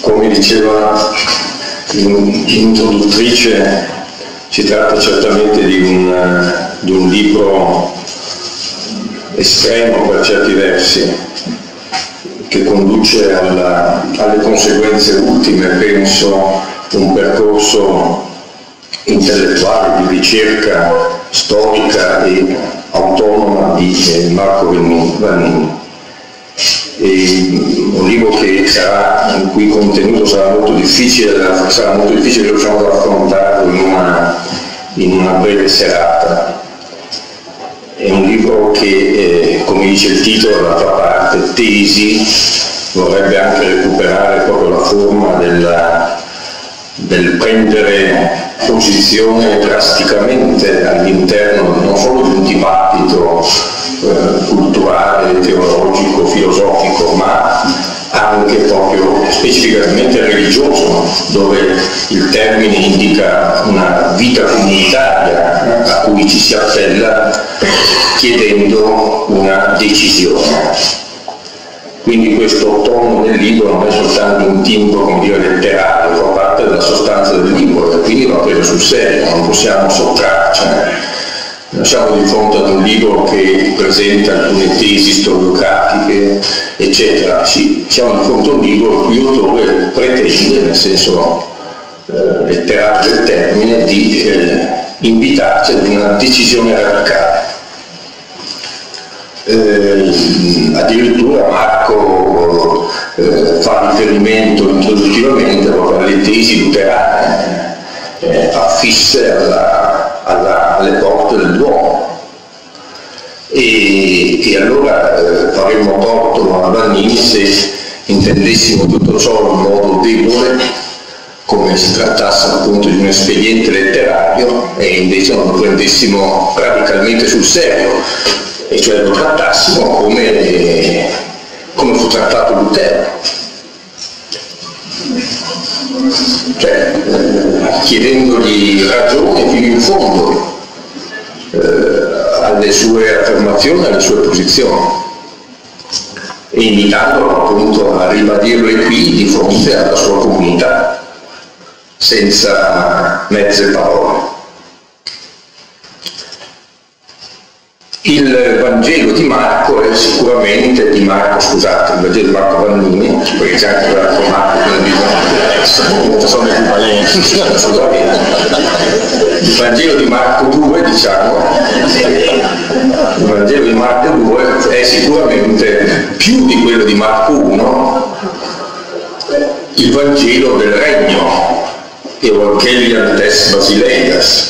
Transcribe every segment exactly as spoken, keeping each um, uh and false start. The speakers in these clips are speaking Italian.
come diceva l'introduttrice, si tratta certamente di un, di un libro estremo per certi versi, che conduce alla, alle conseguenze ultime, penso, un percorso intellettuale di ricerca storica e autonoma di Marco Vannini. E un libro che sarà, in cui il contenuto sarà molto difficile, sarà molto difficile riusciamo ad affrontarlo in una, in una breve serata. È un libro che, eh, come dice il titolo, dall'altra parte, Tesi, vorrebbe anche recuperare proprio la forma della, del prendere posizione drasticamente all'interno non solo di un dibattito eh, culturale, teologico, filosofico, ma anche proprio specificamente religioso, dove il termine indica una vita comunitaria a cui ci si appella chiedendo una decisione. Quindi questo tono del libro non è soltanto un timbro, come dire, letterario, fa parte della sostanza del libro e quindi va preso sul serio, non possiamo sottrarcene. Non siamo di fronte ad un libro che presenta alcune tesi storiografiche, eccetera. Sì, siamo di fronte a un libro il cui autore pretende, nel senso eh, letterario del termine, di eh, invitarci ad una decisione radicale. Eh, addirittura Marco eh, fa riferimento introduttivamente proprio alle tesi luterane eh, affisse alla, alla, alle porte del Duomo e, e allora eh, faremmo torto a Vannini se intendessimo tutto ciò in modo debole, come si trattasse appunto di un espediente letterario, e invece non lo prendessimo radicalmente sul serio, e cioè lo trattassimo come, come fu trattato Lutero, cioè eh, chiedendogli ragione fino in fondo eh, alle sue affermazioni, alle sue posizioni, e invitandolo appunto a ribadirle qui di fronte alla sua comunità, senza mezze parole. Il Vangelo di Marco è sicuramente di Marco, scusate, il Vangelo di Marco Vannini, perché c'è anche quello Marco, quindi sono equivalenti, assolutamente. Il Vangelo di Marco due, diciamo, il Vangelo di Marco due è sicuramente più di quello di Marco uno, il Vangelo del Regno, Evangelium des Basileias.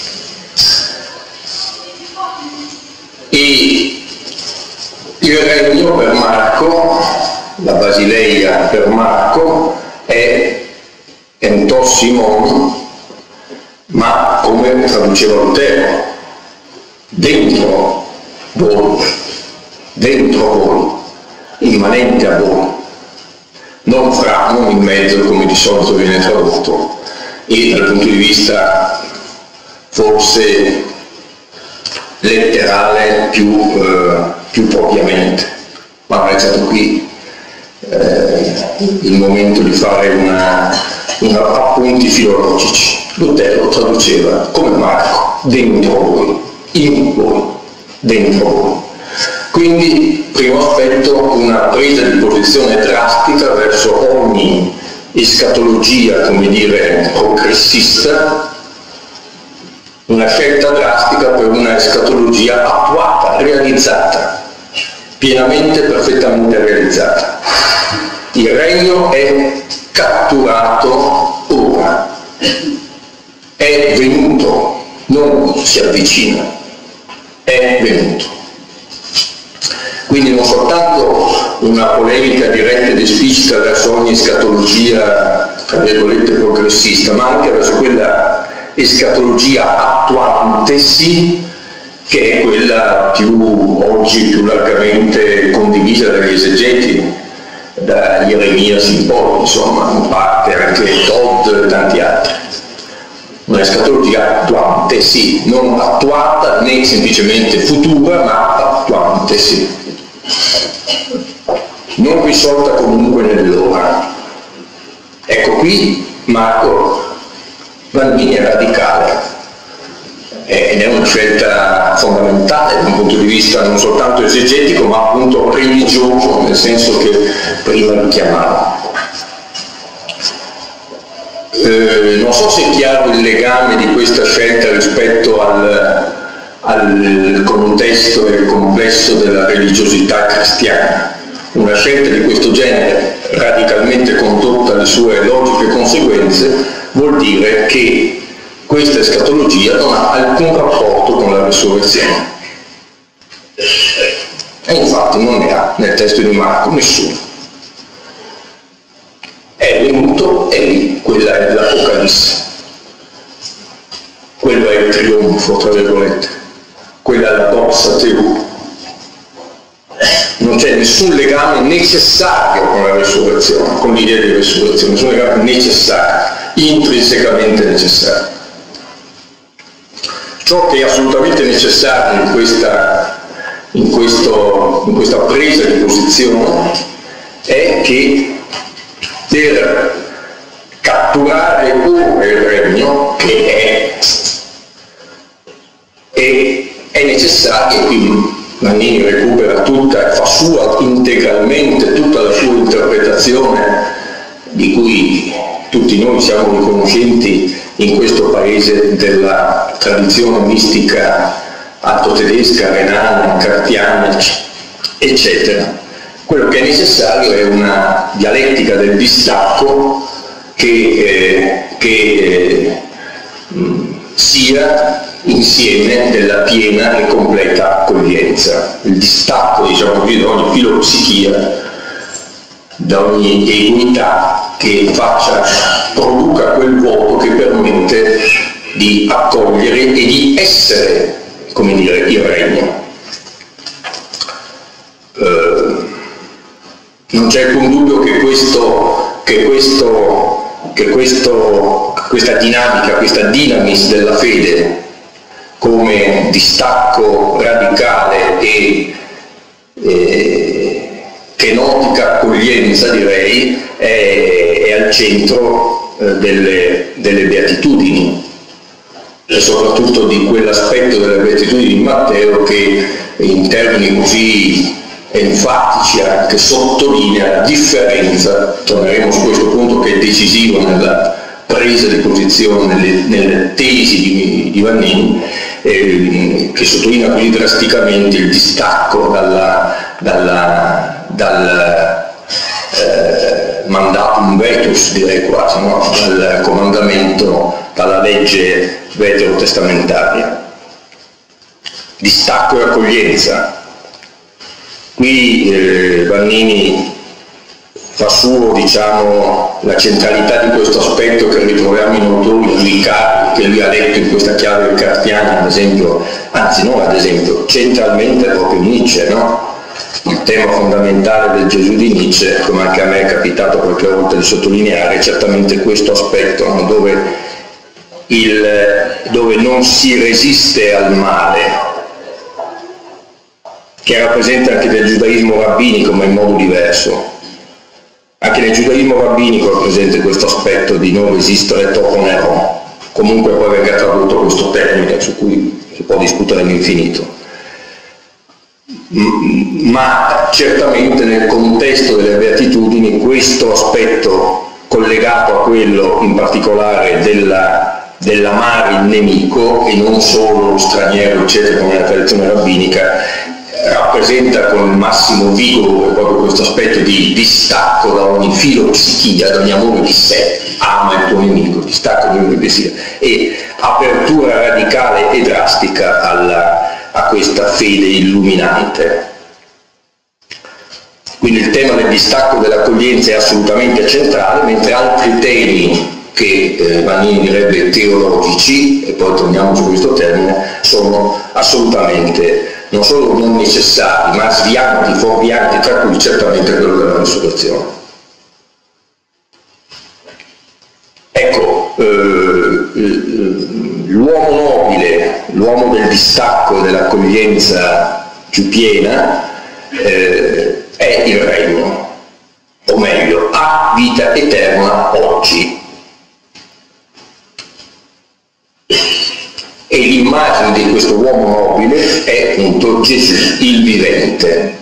E il regno per Marco, la Basileia per Marco, è entos Simon, ma come traduceva Lutero, dentro voi, dentro voi, immanente a voi, non fra, non in mezzo come di solito viene tradotto, e dal punto di vista forse letterale più, eh, più propriamente, ma non è stato qui eh, il momento di fare una, una appunti filologici. Lutero traduceva come Marco, dentro voi, in voi, dentro voi. Quindi, primo aspetto, una presa di posizione drastica verso ogni escatologia, come dire, progressista, una scelta drastica per una escatologia attuata, realizzata, pienamente, perfettamente realizzata. Il regno è catturato ora, è venuto, non si avvicina, è venuto. Quindi non soltanto una polemica diretta ed esplicita verso ogni escatologia, tra virgolette, progressista, ma anche verso quella escatologia attuantesi, che è quella più oggi più largamente condivisa dagli esegeti, da Geremia in poi, insomma, in parte anche Todd e tanti altri. Una escatologia attuantesi, non attuata né semplicemente futura, ma attuantesi, non risolta comunque nell'ora. qui Marco Vanini è radicale ed è una scelta fondamentale da un punto di vista non soltanto esegetico ma appunto religioso, nel senso che prima richiamavo. Eh, non so se è chiaro il legame di questa scelta rispetto al, al contesto e al complesso della religiosità cristiana. Una scelta di questo genere, radicalmente condotta alle sue logiche conseguenze, vuol dire che questa escatologia non ha alcun rapporto con la resurrezione. E infatti non ne ha nel testo di Marco nessuno. È venuto e lì, quella è l'Apocalisse. Quello è il trionfo, tra virgolette. Quella è la doxa teu. Non c'è nessun legame necessario con la resurrezione, con l'idea di resurrezione, nessun legame necessario, intrinsecamente necessario. Ciò che è assolutamente necessario in questa, in questo, in questa presa di posizione è che per catturare ora il regno, che è, è, è necessario, e qui Vanini recupera tutta, fa sua integralmente tutta la sua interpretazione, di cui tutti noi siamo riconoscenti in questo paese della tradizione mistica alto-tedesca, renana, cartiana, eccetera. Quello che è necessario è una dialettica del distacco che, eh, che eh, sia insieme della piena e completa accoglienza. Il distacco, diciamo così, da ogni filopsichia, da ogni egoità che faccia, produca quel vuoto che permette di accogliere e di essere, come dire, il regno. Eh, non c'è alcun dubbio che questo, che questo, che questo, questa dinamica, questa dinamis della fede come distacco radicale e eh, kenotica accoglienza, direi, è, è al centro eh, delle, delle beatitudini, e soprattutto di quell'aspetto delle beatitudini di Matteo che in termini così enfatici anche sottolinea la differenza, torneremo su questo punto che è decisivo nella presa di posizione, nelle, nelle tesi di, di Vanini, eh, che sottolinea così drasticamente il distacco dalla, dalla, dal eh, mandatum vetus, direi quasi, no? Dal comandamento, dalla legge veterotestamentaria. Distacco e accoglienza. Qui eh, Vanini fa suo, diciamo, la centralità di questo aspetto che ritroviamo in autori giudicati, che lui ha letto in questa chiave cartiana, ad esempio, anzi non ad esempio, centralmente proprio Nietzsche, no? Il tema fondamentale del Gesù di Nietzsche, come anche a me è capitato qualche volta di sottolineare, è certamente questo aspetto, no? dove, il, dove non si resiste al male, che rappresenta anche nel giudaismo rabbinico ma in modo diverso. Anche nel giudaismo rabbinico è presente questo aspetto di non resistere toponero, comunque poi venga tradotto questo termine su cui si può discutere all'infinito. Ma certamente nel contesto delle beatitudini questo aspetto collegato a quello in particolare della, dell'amare il nemico e non solo lo straniero, eccetera, come nella tradizione rabbinica, rappresenta con il massimo vigore proprio questo aspetto di distacco da ogni filopsichia, da ogni amore di sé, ama il tuo nemico, distacco da ogni desiderio, e apertura radicale e drastica alla, a questa fede illuminante. Quindi il tema del distacco dell'accoglienza è assolutamente centrale, mentre altri temi che eh, Vanini direbbe teologici, e poi torniamo su questo termine, sono assolutamente non solo non necessari, ma svianti, fuorvianti, tra cui certamente quello della resurrezione. Ecco, eh, l'uomo nobile, l'uomo del distacco, dell'accoglienza più piena, eh, è il regno, o meglio, ha vita eterna oggi. Gesù il vivente.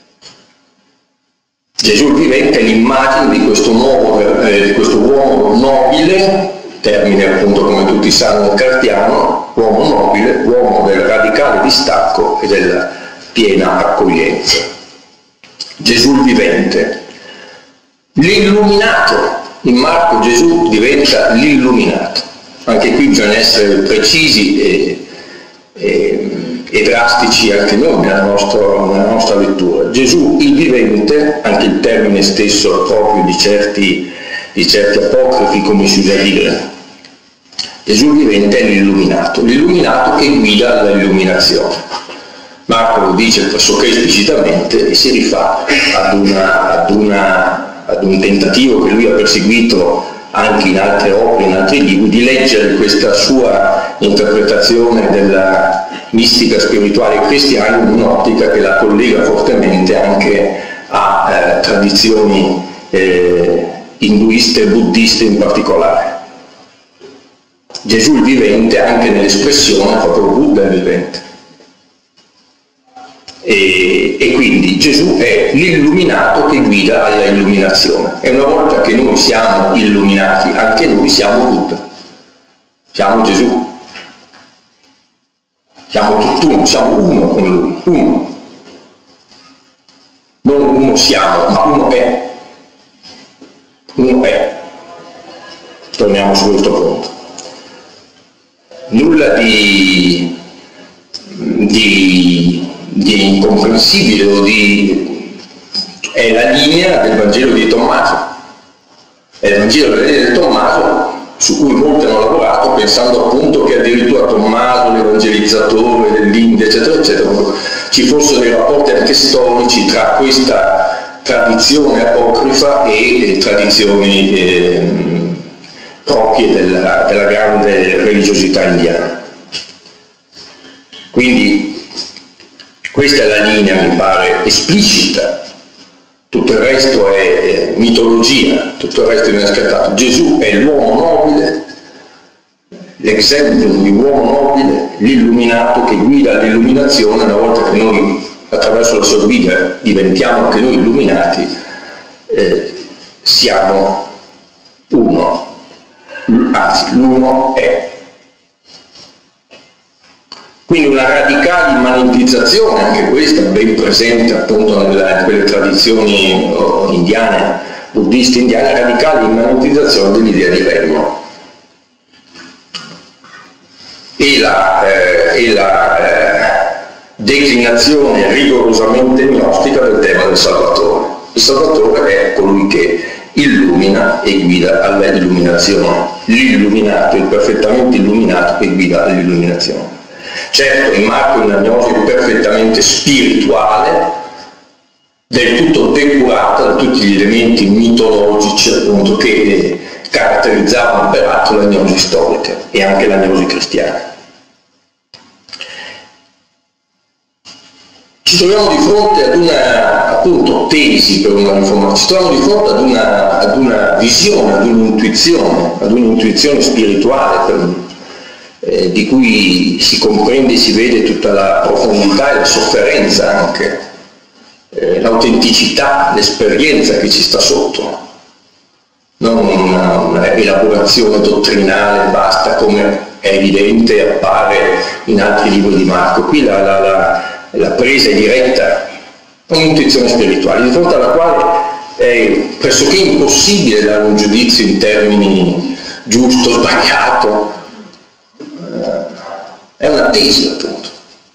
Gesù il vivente è l'immagine di questo, nuovo, eh, di questo uomo nobile, termine appunto come tutti sanno cartiano, uomo nobile, uomo del radicale distacco e della piena accoglienza. Gesù il vivente, l'illuminato. In Marco Gesù diventa l'illuminato. Anche qui bisogna essere precisi e, e, e drastici anche noi nella nostra, nella nostra lettura. Gesù il vivente, anche il termine stesso proprio di certi, di certi apocrifi, come si usa dire. Gesù il vivente è l'illuminato, l'illuminato che guida all'illuminazione. Marco lo dice pressoché esplicitamente e si rifà ad, una, ad, una, ad un tentativo che lui ha perseguito anche in altre opere, in altri libri, di leggere questa sua interpretazione della mistica spirituale cristiana in un'ottica che la collega fortemente anche a eh, tradizioni eh, induiste e buddiste in particolare. Gesù il vivente anche nell'espressione proprio Buddha il vivente. E, e quindi Gesù è l'illuminato che guida alla illuminazione. E una volta che noi siamo illuminati, anche noi siamo Buddha, siamo Gesù, siamo tutt'uno, siamo uno con lui, uno. Non uno siamo, ma uno è. Uno è. Torniamo su questo punto. Nulla di, di di incomprensibile o di... è la linea del Vangelo di Tommaso. È il Vangelo di Tommaso su cui molti hanno lavorato pensando appunto che addirittura Tommaso, l'evangelizzatore dell'India, eccetera, eccetera, ci fossero dei rapporti anche storici tra questa tradizione apocrifa e le tradizioni eh, proprie della, della grande religiosità indiana. Quindi questa è la linea, mi pare, esplicita. Tutto il resto è mitologia, tutto il resto viene scartato. Gesù è l'uomo nobile, l'esempio di uomo nobile, l'illuminato che guida all'illuminazione. Una volta che noi attraverso la sua guida diventiamo anche noi illuminati, eh, siamo uno, anzi l'uno è. Quindi una radicale immanentizzazione, anche questa ben presente appunto in quelle tradizioni oh, indiane, buddiste indiane, radicale immanentizzazione dell'idea di regno. E la, eh, e la eh, declinazione rigorosamente gnostica del tema del Salvatore. Il Salvatore è colui che illumina e guida all'illuminazione. L'illuminato, il perfettamente illuminato che guida all'illuminazione. Certo, in Marco è un'agnosi perfettamente spirituale, del tutto depurata da tutti gli elementi mitologici appunto che caratterizzavano peraltro l'agnosi storica e anche l'agnosi cristiana. Ci troviamo di fronte ad una appunto tesi per una riforma, ci troviamo di fronte ad una, ad una visione, ad un'intuizione, ad un'intuizione spirituale per Eh, di cui si comprende e si vede tutta la profondità e la sofferenza anche, eh, l'autenticità, l'esperienza che ci sta sotto, non una, una elaborazione dottrinale basta come è evidente e appare in altri libri di Marco. Qui la, la, la, la presa è diretta, un'intuizione spirituale di fronte alla quale è pressoché impossibile dare un giudizio in termini giusto, sbagliato. È una tesi appunto,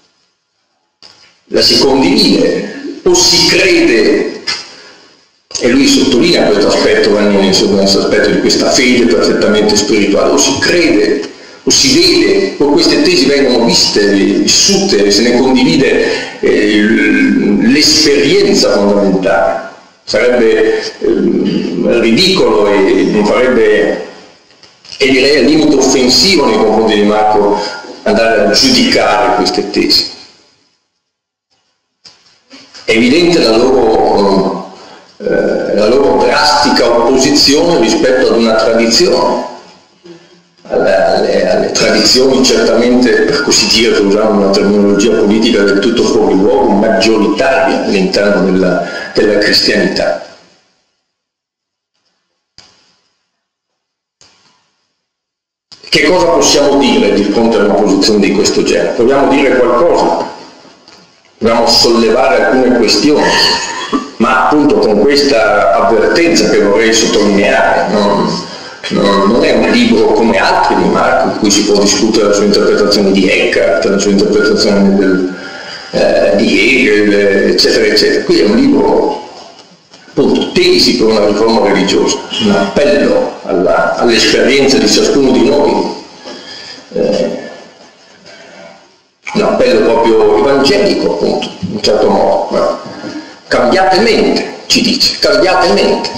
la si condivide o si crede, e lui sottolinea questo aspetto, questo aspetto di questa fede perfettamente spirituale, o si crede o si vede, o queste tesi vengono viste, vissute, se ne condivide eh, l'esperienza fondamentale. Sarebbe eh, ridicolo e non farebbe, e direi al limite offensivo nei confronti di Marco, andare a giudicare queste tesi. È evidente la loro, eh, la loro drastica opposizione rispetto ad una tradizione, alle, alle tradizioni, certamente, per così dire, per usare una terminologia politica del tutto fuori luogo, maggioritaria all'interno della, della cristianità. Che cosa possiamo dire di fronte a una posizione di questo genere? Proviamo a dire qualcosa, proviamo a sollevare alcune questioni, ma appunto con questa avvertenza che vorrei sottolineare. Non, non, non è un libro come altri di Marco, in cui si può discutere la sua interpretazione di Eckhart, la sua interpretazione del, eh, di Hegel, eccetera, eccetera. Qui è un libro, appunto, tesi per una riforma religiosa, un appello alla, all'esperienza di ciascuno di noi, eh, un appello proprio evangelico, appunto, in un certo modo. Cambiate mente, ci dice, cambiate mente.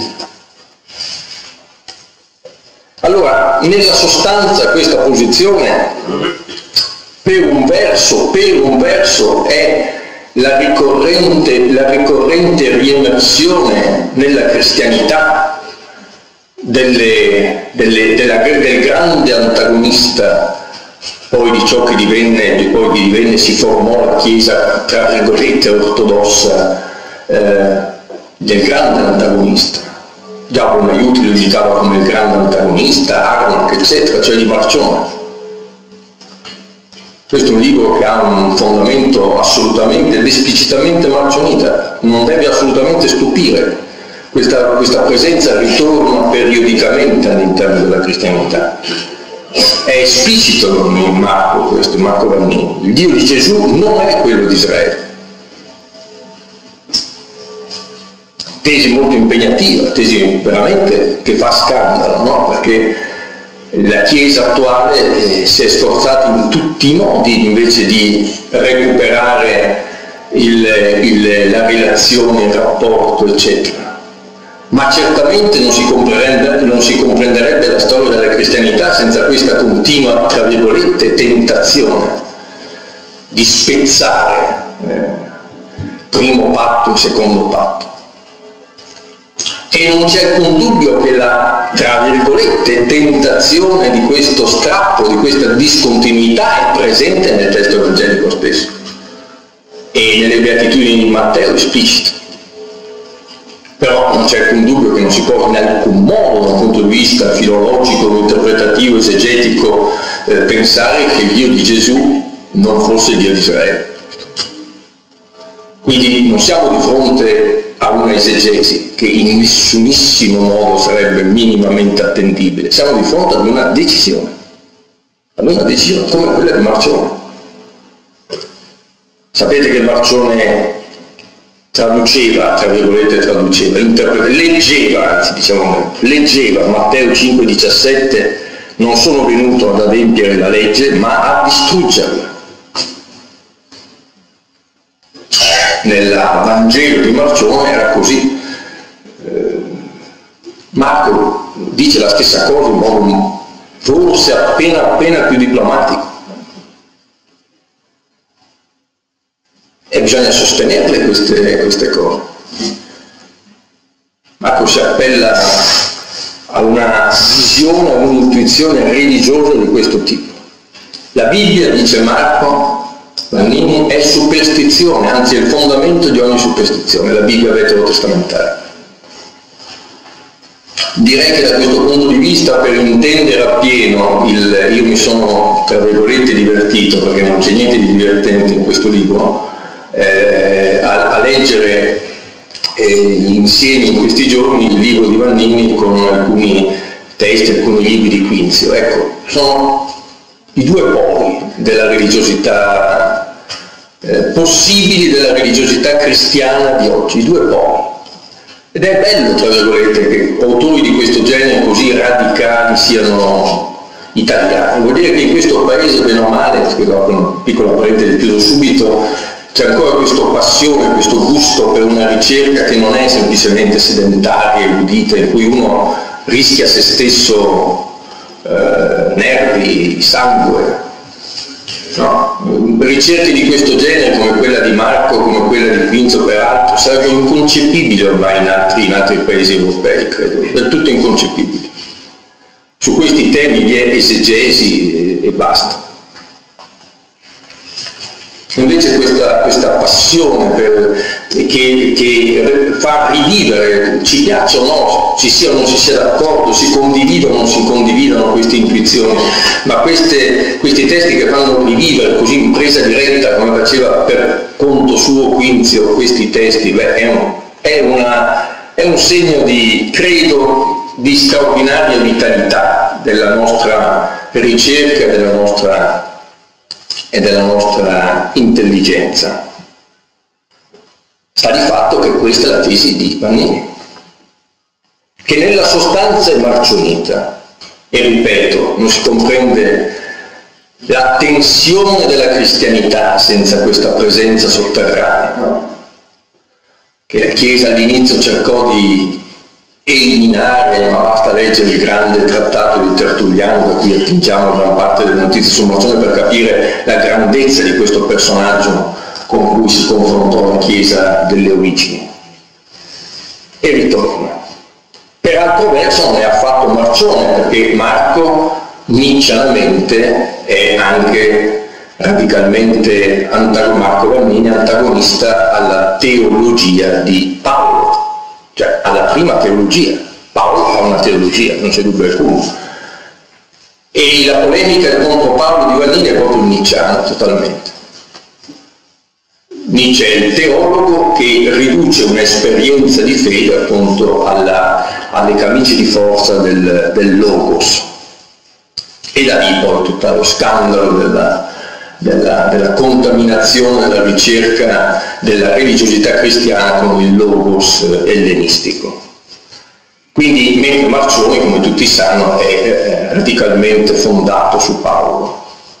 Allora, nella sostanza questa posizione, per un verso, per un verso è la ricorrente, la ricorrente riemersione nella cristianità delle, delle, della, del grande antagonista poi di ciò che divenne, poi che divenne si formò la Chiesa, tra virgolette, ortodossa, eh, del grande antagonista. Giacomo Aiuti lo indicava come il grande antagonista, Arnold, eccetera, cioè di Marcione. Questo è un libro che ha un fondamento assolutamente ed esplicitamente marcionita, non deve assolutamente stupire. Questa, questa presenza ritorna periodicamente all'interno della cristianità. È esplicito in Marco questo, in Marco Vannini. Il Dio di Gesù non è quello di Israele. Tesi molto impegnativa, tesi veramente che fa scandalo, no? Perché la Chiesa attuale eh, si è sforzata in tutti i modi invece di recuperare il, il, la relazione, il rapporto, eccetera. Ma certamente non si, non si comprenderebbe la storia della cristianità senza questa continua, tra virgolette, tentazione di spezzare eh, primo patto e secondo patto. E non c'è alcun dubbio che la, tra virgolette, tentazione di questo strappo, di questa discontinuità è presente nel testo evangelico stesso e nelle beatitudini di Matteo esplicito. Però non c'è alcun dubbio che non si può in alcun modo, da un punto di vista filologico, interpretativo, esegetico, eh, pensare che il Dio di Gesù non fosse il Dio di Israele. Quindi non siamo di fronte a una esegesi che in nessunissimo modo sarebbe minimamente attendibile, siamo di fronte ad una decisione, ad una decisione come quella di Marcione. Sapete che Marcione traduceva, tra virgolette traduceva, leggeva, anzi diciamo, leggeva Matteo cinque diciassette, non sono venuto ad adempiere la legge ma a distruggerla. Nel Vangelo di Marcione era così. Eh, Marco dice la stessa cosa in modo forse appena appena più diplomatico. E bisogna sostenerle queste, queste cose. Marco si appella a una visione, a un'intuizione religiosa di questo tipo. La Bibbia, dice Marco Vannini, è superstizione, anzi è il fondamento di ogni superstizione, la Bibbia veterotestamentaria. Direi che da questo punto di vista, per intendere appieno, il, io mi sono, tra virgolette, divertito, perché non c'è niente di divertente in questo libro, eh, a, a leggere eh, insieme in questi giorni il libro di Vannini con alcuni testi, alcuni libri di Quinzio. Ecco, sono i due poli della religiosità eh, possibili, della religiosità cristiana di oggi, i due poli. Ed è bello, tra virgolette, che autori di questo genere così radicali siano italiani. Vuol dire che in questo paese, bene o male, scusate, una piccola parentesi, chiudo subito, c'è ancora questa passione, questo gusto per una ricerca che non è semplicemente sedentaria, erudita, in cui uno rischia se stesso eh, nervi, sangue. No? Ricerche di questo genere, come quella di Marco, come quella di Quinzio peraltro, sarebbero inconcepibili ormai in altri, in altri paesi europei, credo, del tutto inconcepibili. Su questi questi temi vi è esegesi e, e basta. Invece questa, questa passione per, che, che fa rivivere, ci piaccia o no, ci sia o non ci sia d'accordo, si condividono o non si condividono queste intuizioni, ma queste, questi testi che fanno rivivere così in presa diretta, come faceva per conto suo Quinzio questi testi, beh, è, un, è, una, è un segno di, credo, di straordinaria vitalità della nostra ricerca e della nostra e della nostra intelligenza. Sta di fatto che questa è la tesi di Vannini, che nella sostanza è marcionita, e ripeto, non si comprende la tensione della cristianità senza questa presenza sotterranea, no? Che la Chiesa all'inizio cercò di eliminare, ma basta leggere il grande trattato di Tertulliano, da cui attingiamo gran parte delle notizie su Marcione, per capire la grandezza di questo personaggio con cui si confrontò la Chiesa delle origini. E ritorna. Per altro verso non è affatto Marcione, perché Marco niccianamente è anche radicalmente Marco Vannini antagonista alla teologia di Paolo, cioè alla prima teologia. Paolo ha una teologia, non c'è dubbio alcuno. E la polemica contro Paolo di Vannini è proprio nicciana, totalmente. Nietzsche è il teologo che riduce un'esperienza di fede appunto alla, alle camicie di forza del, del logos. E da lì poi tutto lo scandalo della, della, della contaminazione della ricerca della religiosità cristiana con il logos ellenistico. Quindi mentre Marcione, come tutti sanno, è radicalmente fondato su Paolo.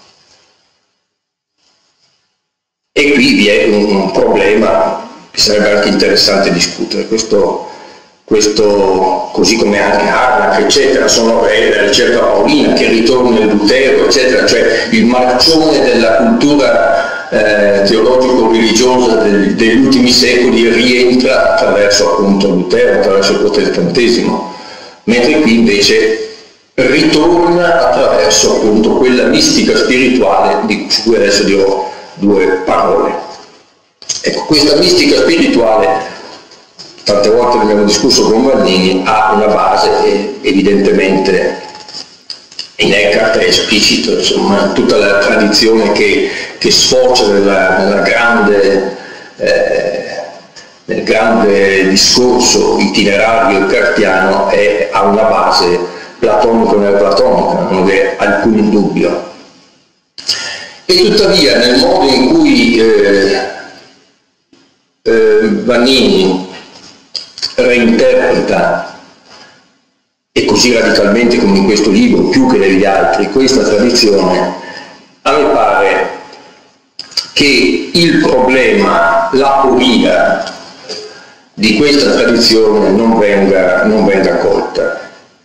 E qui vi è un, un problema che sarebbe anche interessante discutere. Questo, questo così come anche Harnack, eccetera, sono eh, la ricerca paolina che ritorna in Lutero, eccetera, cioè il marcione della cultura eh, teologico-religiosa del, degli ultimi secoli rientra attraverso appunto Lutero, attraverso il protestantesimo, mentre qui invece ritorna attraverso appunto quella mistica spirituale di cui adesso dirò due parole. Ecco, questa mistica spirituale, tante volte ne abbiamo discusso con Vannini, ha una base e evidentemente in Eckhart è esplicito, insomma, tutta la tradizione che, che sfocia nella, nella grande, eh, nel grande discorso itinerario eckartiano è, ha una base platonico-neoplatonica, non vi è alcun dubbio. E tuttavia nel modo in cui eh, eh, Vannini reinterpreta, e così radicalmente come in questo libro, più che negli altri, questa tradizione, a me pare che il problema, l'aporia di questa tradizione non venga, non venga colta.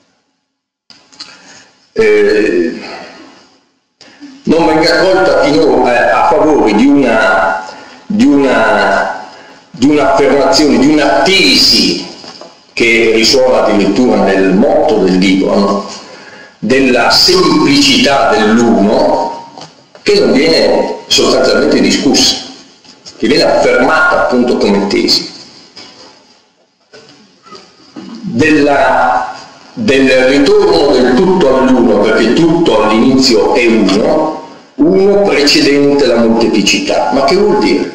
Eh, non venga accolta finora a favore di una di una di un'affermazione, di una tesi che risuona addirittura nel motto del libro, no? Della semplicità dell'uno, che non viene sostanzialmente discussa, che viene affermata appunto come tesi. Della del ritorno del tutto all'uno, perché tutto all'inizio è uno, uno precedente la molteplicità. Ma che vuol dire?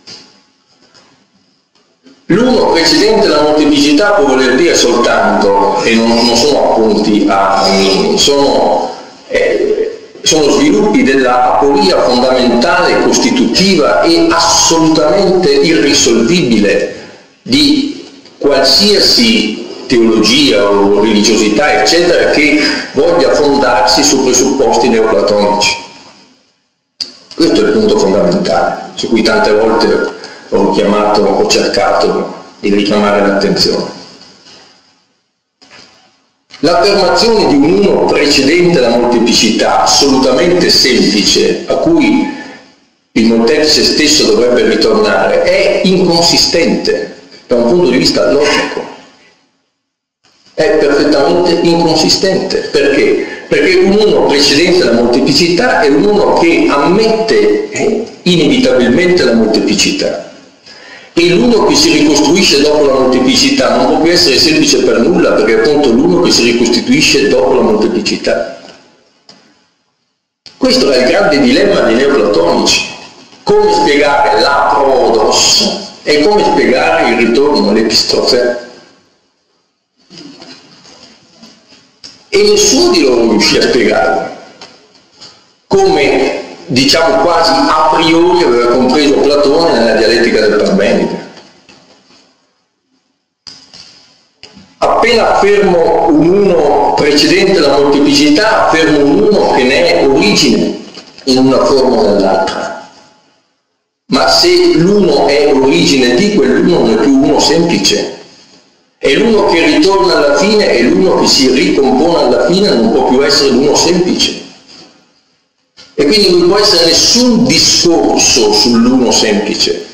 L'uno precedente la molteplicità può voler dire soltanto, e non, non sono appunti a sono, eh, sono sviluppi della aporia fondamentale, costitutiva e assolutamente irrisolvibile di qualsiasi teologia o religiosità, eccetera, che voglia fondarsi su presupposti neoplatonici. Questo è il punto fondamentale, su cui tante volte ho chiamato, ho cercato di richiamare l'attenzione. L'affermazione di un uno precedente alla molteplicità, assolutamente semplice, a cui il molteplice stesso dovrebbe ritornare, è inconsistente da un punto di vista logico. È perfettamente inconsistente. Perché? perché un uno precedente alla molteplicità è un uno che ammette eh, inevitabilmente la molteplicità. E l'uno che si ricostruisce dopo la molteplicità non può più essere semplice per nulla, perché è appunto l'uno che si ricostituisce dopo la molteplicità. Questo è il grande dilemma dei neoplatonici. Come spiegare la prodos e come spiegare il ritorno all'epistrofè. E nessuno di loro riuscì a spiegarlo. Come, diciamo, quasi a priori aveva compreso Platone nella dialettica del Parmenide. Appena affermo un uno precedente alla molteplicità, affermo un uno che ne è origine in una forma o nell'altra. Ma se l'uno è origine di quell'uno non è più uno semplice. È l'uno che ritorna alla fine e l'uno che si ricompone alla fine non può più essere l'uno semplice. E quindi non può essere nessun discorso sull'uno semplice.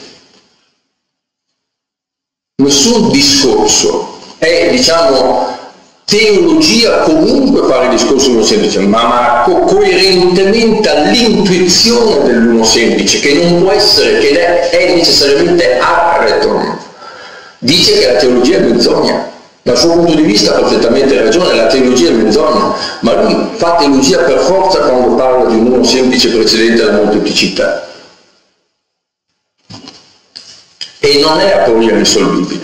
Nessun discorso. È, diciamo, teologia comunque fare il discorso sull'uno semplice, ma, ma co- coerentemente all'intuizione dell'uno semplice, che non può essere, che è, è necessariamente arreton. Dice che la teologia è menzogna. Dal suo punto di vista ha perfettamente ragione, la teologia è menzogna, ma lui fa teologia per forza quando parla di un uno semplice precedente alla molteplicità. E non è a priori risolvibile.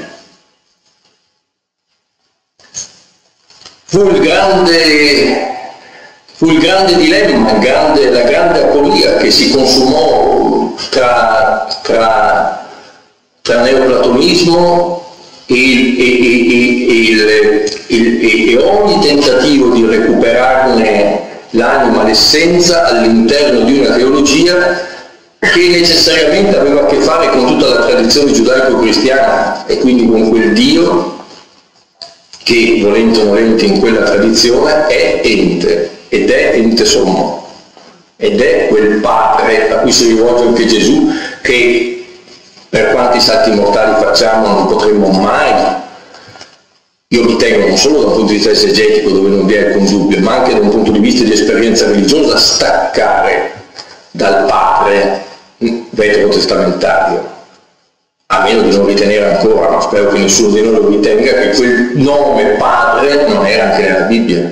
Fu il grande, fu il grande dilemma, il grande, la grande aporia che si consumò tra, tra, tra neoplatonismo e, e, e, e, il, il, e ogni tentativo di recuperarne l'anima, l'essenza all'interno di una teologia che necessariamente aveva a che fare con tutta la tradizione giudaico-cristiana e quindi con quel Dio che, volente o nolente, in quella tradizione è ente, ed è ente sommo, ed è quel Padre a cui si rivolge anche Gesù, che per quanti salti mortali facciamo non potremmo mai, io ritengo non solo da un punto di vista esegetico dove non vi è alcun dubbio, ma anche da un punto di vista di esperienza religiosa, staccare dal Padre veterotestamentario. A meno di non ritenere ancora, ma spero che nessuno di noi lo ritenga, che quel nome Padre non era anche nella Bibbia.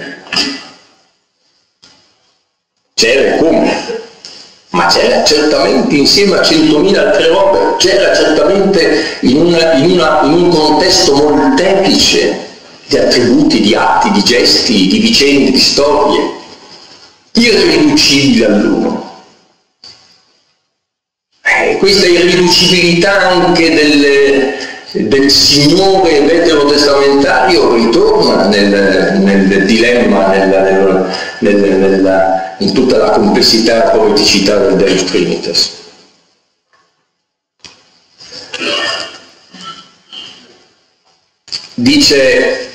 C'era come? Ma c'era certamente insieme a centomila altre robe, c'era certamente in, una, in, una, in un contesto molteplice di attributi, di atti, di gesti, di vicende, di storie, irriducibili all'uno. Eh, questa irriducibilità anche del, del Signore veterotestamentario ritorna nel, nel dilemma, nella, nella, nella, nella, in tutta la complessità e poeticità del Deus Trinitas. Dice,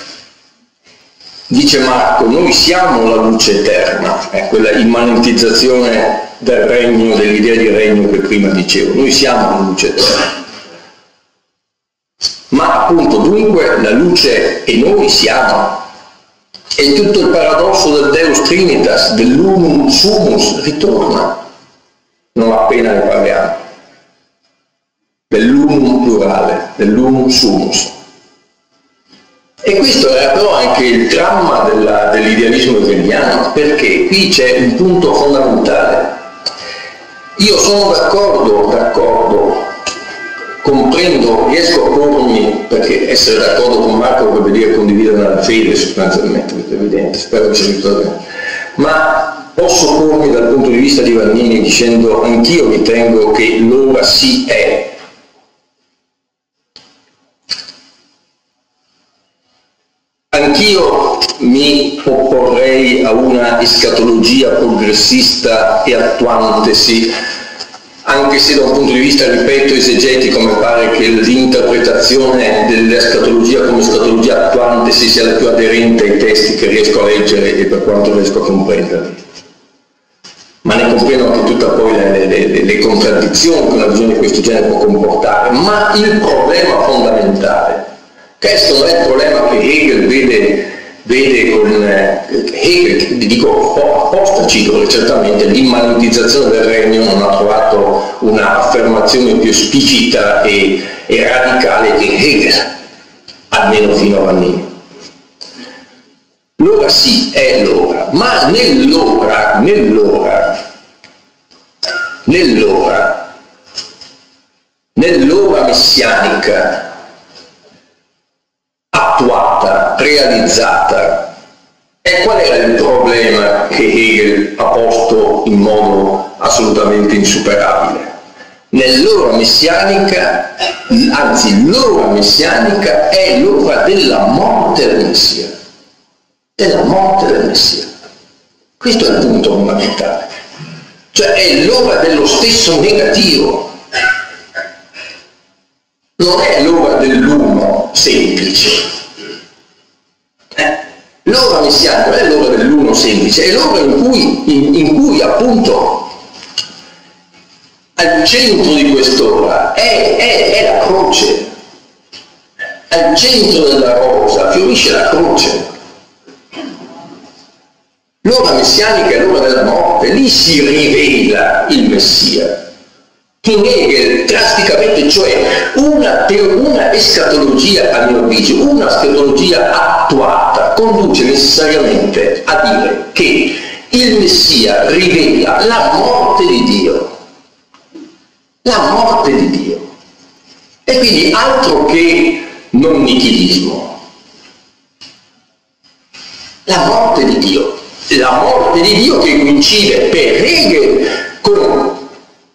dice Marco, noi siamo la luce eterna, è quella immanentizzazione del regno, dell'idea di regno che prima dicevo, noi siamo la luce eterna. Ma appunto, dunque, la luce e noi siamo. E tutto il paradosso del Deus Trinitas, dell'unum sumus, ritorna, non appena ne parliamo, dell'unum plurale, dell'unum sumus. E questo era però anche il dramma della, dell'idealismo hegeliano, perché qui c'è un punto fondamentale. Io sono d'accordo, d'accordo, comprendo, riesco a pormi, perché essere d'accordo con Marco vuol dire condividere la fede sostanzialmente, questo è evidente, spero che sia tutto, ma posso pormi dal punto di vista di Vannini dicendo anch'io ritengo che l'ora sì è. Anch'io mi opporrei a una escatologia progressista e attuantesi, anche se da un punto di vista, ripeto, esegetico, mi pare che l'interpretazione dell'escatologia come escatologia attuantesi sia la più aderente ai testi che riesco a leggere e per quanto riesco a comprendere. Ma ne comprendo anche tutta poi le, le, le, le contraddizioni che una visione di questo genere può comportare. Ma il problema fondamentale, questo non è il problema che Hegel vede vede con Hegel, dico apposta, cito perché certamente l'immanentizzazione del regno non ha trovato un'affermazione più esplicita e, e radicale che Hegel, almeno fino a Vannini. L'ora sì, è l'ora, ma nell'ora, nell'ora, nell'ora, nell'ora messianica attuata, realizzata, e qual era il problema che Hegel ha posto in modo assolutamente insuperabile? Nell'ora messianica, anzi l'ora messianica è l'ora della morte del Messia. Della morte del Messia. Questo è il punto fondamentale. Cioè è l'ora dello stesso negativo. Non è l'ora dell'uno semplice. Eh? L'ora messianica non è l'ora dell'uno semplice, è l'ora in cui, in, in cui appunto al centro di quest'ora è, è, è la croce. Al centro della rosa fiorisce la croce. L'ora messianica è l'ora della morte, lì si rivela il Messia. In Hegel, drasticamente, cioè una, una escatologia, a mio avviso, una escatologia attuata, conduce necessariamente a dire che il Messia rivela la morte di Dio. La morte di Dio. E quindi altro che non nichilismo. La morte di Dio. La morte di Dio che coincide per Hegel con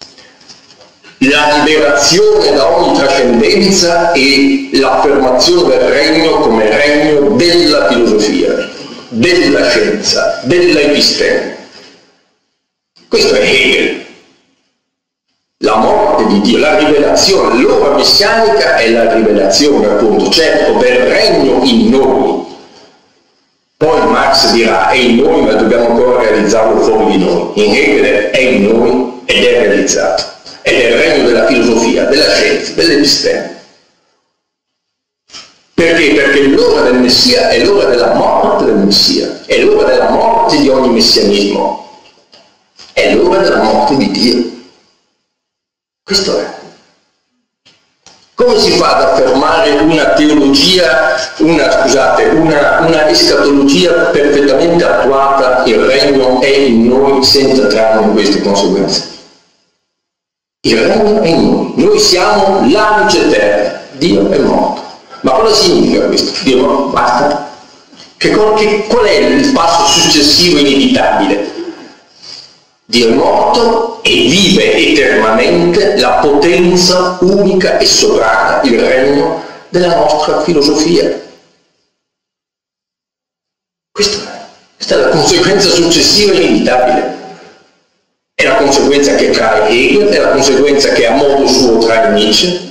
la liberazione da ogni trascendenza e l'affermazione del regno come regno della filosofia, della scienza, della episteme. Questo è Hegel. La morte di Dio, la rivelazione, l'ora messianica è la rivelazione appunto, certo, del regno in noi. Poi Marx dirà è in noi ma dobbiamo ancora realizzarlo fuori di noi. In Hegel è in noi ed è realizzato. Ed è il regno della filosofia, della scienza, dell'episteme. Perché? Perché l'ora del Messia è l'ora della morte del Messia, è l'ora della morte di ogni messianismo, è l'ora della morte di Dio. Questo è. Come si fa ad affermare una teologia, una, scusate, una, una escatologia perfettamente attuata, il regno è in noi senza trarne in queste conseguenze? Il regno è in noi, noi siamo la luce eterna, Dio è morto. Ma cosa significa questo? Dio è morto, basta? Che, che, qual è il passo successivo inevitabile? Dio è morto e vive eternamente la potenza unica e sovrana, il regno della nostra filosofia. Questa è, questa è la conseguenza successiva inevitabile. È la conseguenza che trae Hegel, è la conseguenza che a modo suo trae Nietzsche.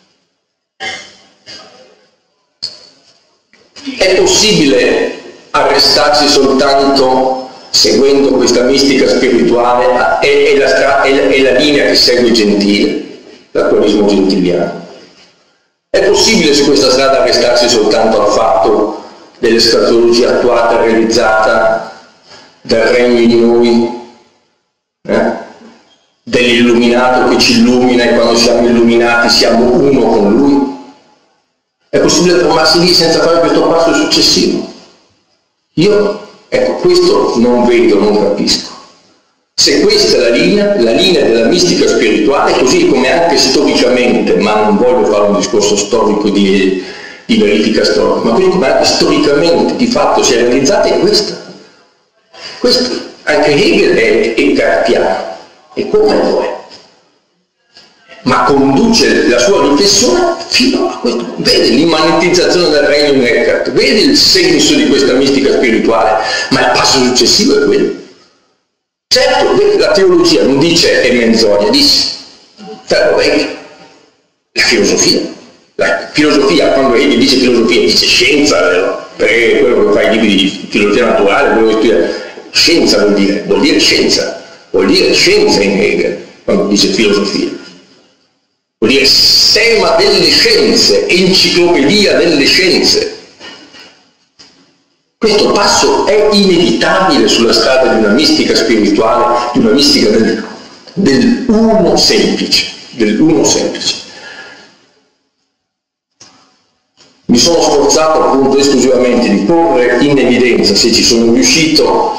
È possibile arrestarsi soltanto seguendo questa mistica spirituale? È, è, la, stra- è, la, è la linea che segue Gentile, l'attualismo gentiliano. È possibile su questa strada arrestarsi soltanto al fatto dell'escatologia attuata, realizzata, del regno in noi? Eh? Dell'illuminato che ci illumina e quando siamo illuminati siamo uno con lui? È possibile fermarsi lì senza fare questo passo successivo? Io, ecco, questo non vedo, non capisco. Se questa è la linea, la linea della mistica spirituale, così come anche storicamente, ma non voglio fare un discorso storico di, di verifica storica, ma così come anche storicamente di fatto si è realizzata, è questa. Questo. Anche Hegel è, è cartiano, e come lo è, ma conduce la sua riflessione fino a questo. Vede l'immanentizzazione del regno in Eckhart, vede il senso di questa mistica spirituale, ma il passo successivo è quello. Certo, la teologia non dice è menzogna, dice, però è la filosofia. La filosofia, quando Hegel dice filosofia, dice scienza, vero? Perché quello che fa i libri di filosofia naturale, quello che studia. Scienza vuol dire, vuol dire scienza, vuol dire scienza in Hegel, quando dice filosofia. Vuol dire sistema delle scienze, enciclopedia delle scienze. Questo passo è inevitabile sulla strada di una mistica spirituale, di una mistica del, dell'uno semplice, dell'uno semplice. Mi sono sforzato appunto esclusivamente di porre in evidenza, se ci sono riuscito,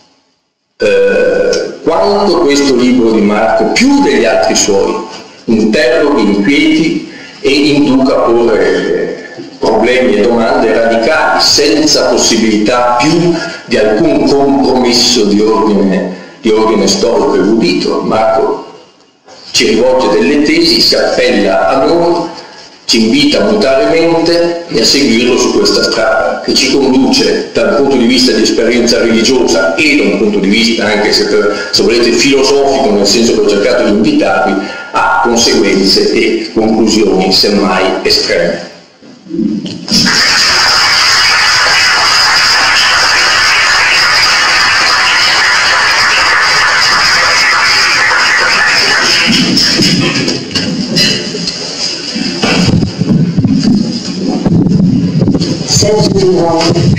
eh, quanto questo libro di Marco, più degli altri suoi, interroghi, inquieti e induca a porre problemi e domande radicali, senza possibilità più di alcun compromesso di ordine, di ordine storico erudito. Marco ci rivolge delle tesi, si appella a noi, ci invita a mutare mente e a seguirlo su questa strada, che ci conduce dal punto di vista di esperienza religiosa e da un punto di vista, anche se, per, se volete, filosofico, nel senso che ho cercato di invitarvi, a conseguenze e conclusioni semmai estreme. Senso di uomo.